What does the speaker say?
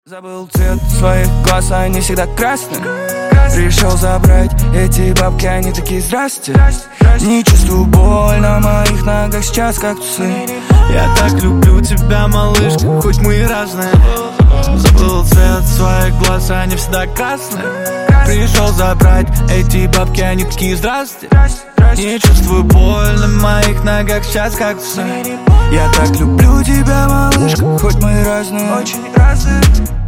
Забыл цвет своих глаз, они всегда красные. Пришел забрать эти бабки, они такие здрасте. Не чувствую боль на моих ногах сейчас, как тусы. Я так люблю тебя, малышка, хоть мы и разные. Забыл цвет своих глаз, они всегда красные. Пришел забрать эти бабки, они такие здрасте. Не чувствую боль на моих ногах сейчас, как тусы. Я так люблю тебя, малышка, хоть мы и разные, очень разные.